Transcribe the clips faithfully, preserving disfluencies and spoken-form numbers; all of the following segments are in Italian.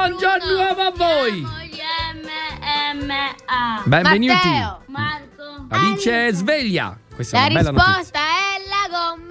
buongiorno a voi. M A. Benvenuti. Matteo, Marco, Alice Sveglia. Questa la è una bella notizia. risposta è la gomma.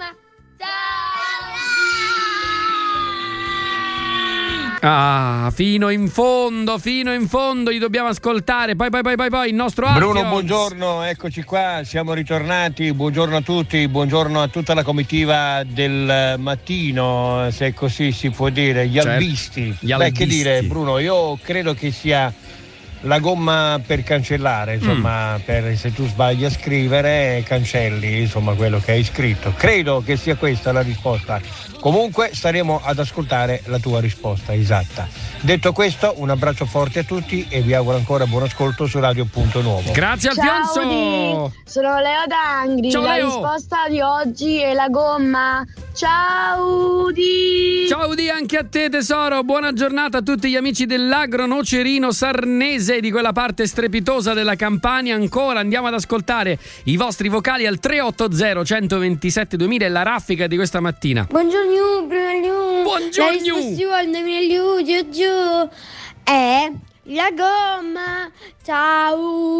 Ah, fino in fondo, fino in fondo li dobbiamo ascoltare. Poi, poi, poi, poi, poi il nostro Alfio. Bruno, buongiorno, eccoci qua, siamo ritornati. Buongiorno a tutti, buongiorno a tutta la comitiva del mattino, se così si può dire, gli certo, albisti. Gli albisti. Beh, che dire, Bruno, io credo che sia la gomma per cancellare, insomma, mm. per se tu sbagli a scrivere cancelli, insomma, quello che hai scritto. Credo che sia questa la risposta. Comunque staremo ad ascoltare la tua risposta esatta. Detto questo, un abbraccio forte a tutti e vi auguro ancora buon ascolto su Radio Punto Nuovo. Grazie Alfonso. Ciao, di. Sono Leo da Angri. Ciao, la Leo. risposta di oggi è la gomma. Ciao di. Ciao di anche a te tesoro. Buona giornata a tutti gli amici dell'agro nocerino sarnese di quella parte strepitosa della Campania. Ancora andiamo ad ascoltare i vostri vocali al tre otto zero uno due sette duemila e la raffica di questa mattina. Buongiorno Bruno. Buongiorno. La risposta al duemila giù giù è la gomma. Ciao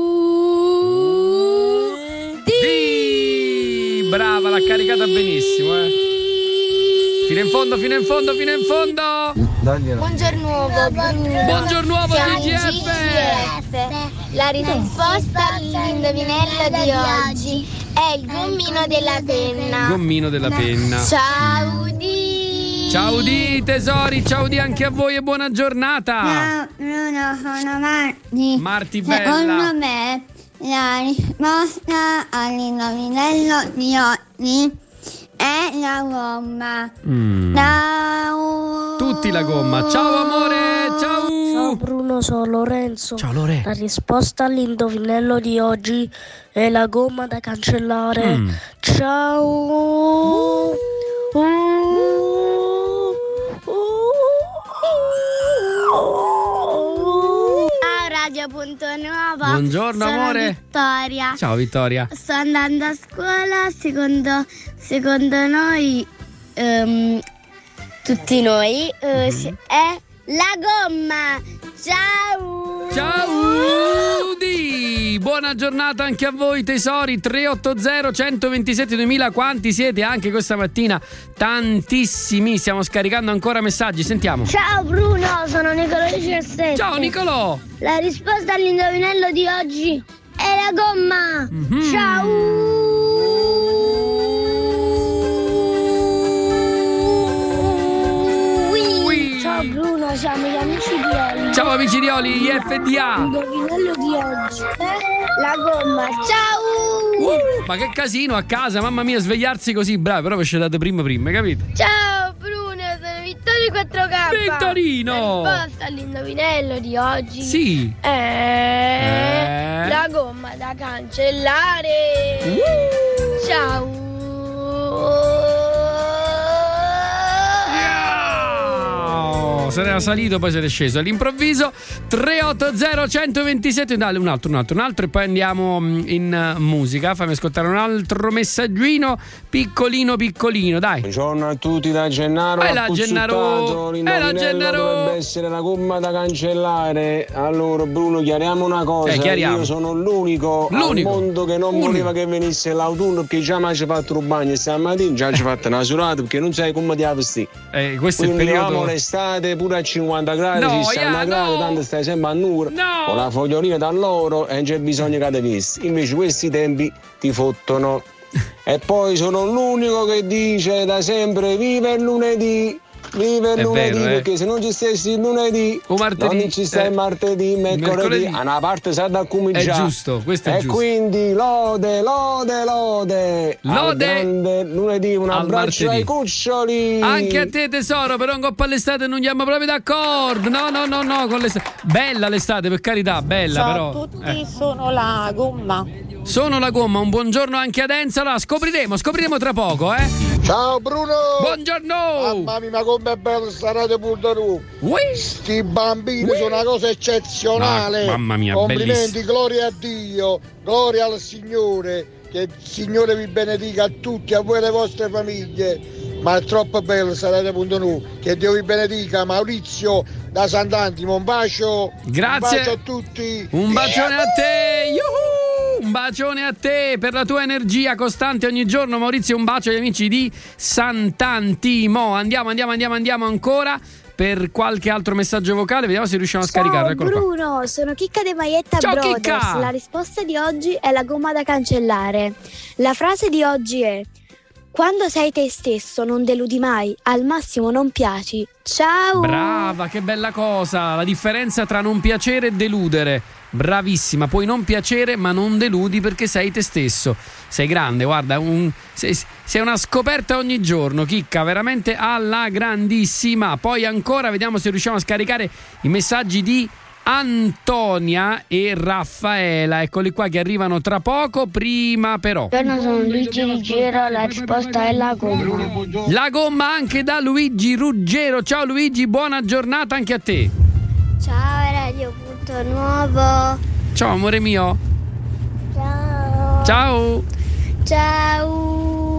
di. Brava, l'ha caricata benissimo, eh. Fino in fondo, fino in fondo, fino in fondo. Buongiorno Bruno. Buongiorno uovo Siamo G G F. La risposta all'indovinello di oggi è il gommino della penna. Gommino della penna. Ciao di. Ciao di tesori, ciao di anche a voi e buona giornata. Ciao Bruno, sono Marti. Marti bella. Secondo me la risposta all'indovinello di oggi è la gomma. Mm. Ciao. Tutti la gomma. Ciao amore, ciao. Ciao Bruno, sono Lorenzo. Ciao Lore. La risposta all'indovinello di oggi è la gomma da cancellare. Mm. Ciao. Uh. Ciao Radio Punto Nuovo. Buongiorno Sono amore. Vittoria. Ciao Vittoria. Sto andando a scuola, secondo, secondo noi, um, tutti noi, uh, Mm-hmm. è la gomma. Ciao. Ciao di. Buona giornata anche a voi tesori. Tre otto zero uno due sette duemila. Quanti siete anche questa mattina? Tantissimi. Stiamo scaricando ancora messaggi. Sentiamo. Ciao Bruno, sono Nicolò diciassette. Ciao Nicolò. La risposta all'indovinello di oggi è la gomma. Mm-hmm. Ciao. Ciao Bruno, siamo gli amici di Oli. Ciao amici di Oli, gli F D A. L'indovinello di oggi è la gomma. Ciao. Uh, ma che casino a casa, mamma mia, svegliarsi così, bravi, però vi scegliate prima prima, capito? Ciao Bruno, sono Vittorio quattro K. Vittorino. La risposta all'indovinello di oggi Sì. è Eh. la gomma da cancellare. Uh. Ciao. Se ne era salito, poi se ne è sceso all'improvviso. Tre otto zero uno due sette, dai, un altro, un altro, un altro e poi andiamo in musica. Fammi ascoltare un altro messaggino piccolino piccolino, dai. Buongiorno a tutti da Gennaro. E la Gennaro, e la Gennaro dovrebbe essere la gomma da cancellare. Allora Bruno, chiariamo una cosa. Eh, chiariamo. Io sono l'unico, l'unico al mondo che non unico. voleva che venisse l'autunno, perché già mi ci ha fatto un bagno stamattina, già ci ha fatto una surata perché non sai come ti ha vestito. Eh, questo quindi è il periodo. eravamo l'estate pure a cinquanta gradi, no, sessanta yeah, gradi, no. tanto stai sempre a nuvola, no. con la fogliolina dall'oro e non c'è bisogno che te visti. Invece questi tempi ti fottono. E poi sono l'unico che dice da sempre viva il lunedì, viva il È lunedì, vero, eh. perché se non ci stessi il lunedì, o martedì, non ci stai eh, martedì, mercoledì, mercoledì. a una parte sa da come È già. giusto, questo è e giusto. quindi lode, lode, lode. Lode al grande lunedì, un al abbraccio martedì. ai cuccioli. Anche a te tesoro, però un coppa all'estate non andiamo proprio d'accordo. No, no, no, no, con l'estate. Bella l'estate, per carità, bella. Ciao però. a tutti, Eh. sono la gomma. Sono la gomma, un buongiorno anche ad Enzo. Allora, scopriremo, scopriremo tra poco, eh. Ciao Bruno! Buongiorno! Mamma mia, ma come bello sta Radio Punto Nuovo! Sti bambini Ui. sono una cosa eccezionale! Ma- mamma mia, complimenti, bellissimo. gloria a Dio, gloria al Signore, che il Signore vi benedica a tutti, a voi e alle vostre famiglie. ma è troppo bello sarete punto nu. Che Dio vi benedica. Maurizio da Sant'Antimo, un bacio. Grazie. Un bacio a tutti. Un bacione a te. Yuhu! Un bacione a te per la tua energia costante ogni giorno, Maurizio. Un bacio agli amici di Sant'Antimo. Andiamo, andiamo, andiamo, andiamo ancora per qualche altro messaggio vocale. Vediamo se riusciamo a scaricarlo. Eccolo qua. Bruno, sono Chicca De Maietta Ciao, Brothers. Chicca! La risposta di oggi è la gomma da cancellare. La frase di oggi è: quando sei te stesso non deludi mai, al massimo non piaci. Ciao! Brava, che bella cosa. La differenza tra non piacere e deludere. Bravissima, puoi non piacere ma non deludi perché sei te stesso. Sei grande, guarda, un, sei, sei una scoperta ogni giorno, Chicca, veramente alla grandissima. Poi ancora vediamo se riusciamo a scaricare i messaggi di Antonia e Raffaela, eccoli qua che arrivano tra poco. Prima però Buongiorno, sono Luigi Ruggero, la risposta è la gomma. La gomma anche da Luigi Ruggero. Ciao Luigi, buona giornata anche a te. Ciao Radio Punto Nuovo. Ciao amore mio. Ciao. Ciao. Ciao.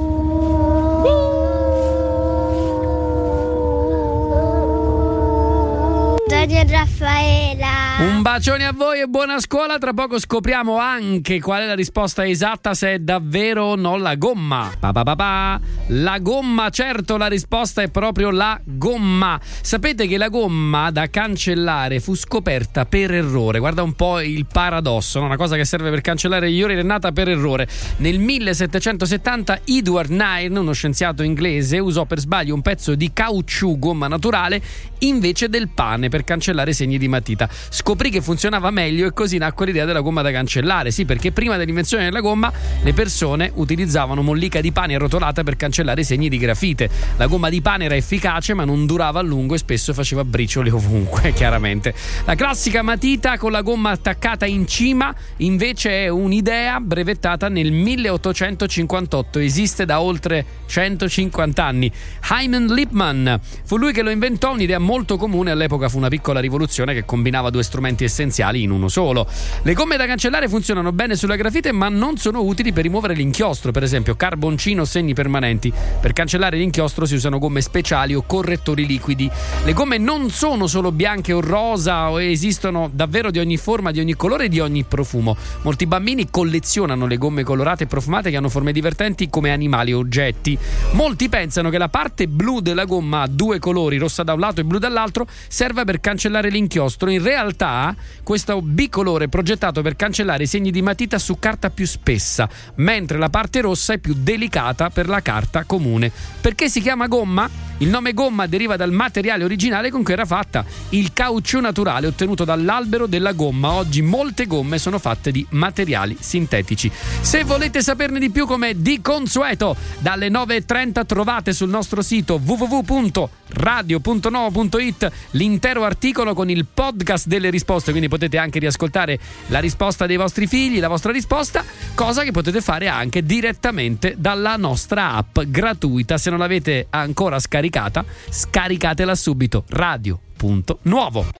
Radio Raffaela. Un bacione a voi e buona scuola. Tra poco scopriamo anche qual è la risposta esatta, se è davvero o no la gomma. Pa pa pa pa. La gomma, certo, la risposta è proprio la gomma. Sapete che la gomma da cancellare fu scoperta per errore. Guarda un po' il paradosso, no? Una cosa che serve per cancellare gli errori è nata per errore. Nel millesettecentosettanta Edward Nairn, uno scienziato inglese, usò per sbaglio un pezzo di caucciù, gomma naturale, invece del pane per cancellare segni di matita. Scoprì che funzionava meglio e così nacque l'idea della gomma da cancellare. Sì, perché prima dell'invenzione della gomma le persone utilizzavano mollica di pane arrotolata per cancellare segni di grafite. La gomma di pane era efficace ma non durava a lungo e spesso faceva briciole ovunque, chiaramente. La classica matita con la gomma attaccata in cima invece è un'idea brevettata nel milleottocentocinquantotto. Esiste da oltre centocinquanta anni. Hyman Lipman fu lui che lo inventò, un'idea molto comune all'epoca, fu una piccola rivoluzione che combinava due strumenti essenziali in uno solo. Le gomme da cancellare funzionano bene sulla grafite ma non sono utili per rimuovere l'inchiostro, per esempio carboncino o segni permanenti. Per cancellare l'inchiostro si usano gomme speciali o correttori liquidi. Le gomme non sono solo bianche o rosa, o esistono davvero di ogni forma, di ogni colore e di ogni profumo. Molti bambini collezionano le gomme colorate e profumate che hanno forme divertenti come animali o oggetti. Molti pensano che la parte blu della gomma a due colori, rossa da un lato e blu dall'altro, serva per cancellare l'inchiostro. In realtà questo bicolore è progettato per cancellare i segni di matita su carta più spessa, mentre la parte rossa è più delicata per la carta comune. Perché si chiama gomma? Il nome gomma deriva dal materiale originale con cui era fatta, il caucciù naturale ottenuto dall'albero della gomma. Oggi molte gomme sono fatte di materiali sintetici. Se volete saperne di più, come di consueto, dalle nove e trenta trovate sul nostro sito w w w punto radio punto nuovo punto it l'intero articolo con il podcast delle risposte, quindi potete anche riascoltare la risposta dei vostri figli, la vostra risposta, cosa che potete fare anche direttamente dalla nostra app gratuita. Se non l'avete ancora scaricata, scaricatela subito. Radio punto nuovo.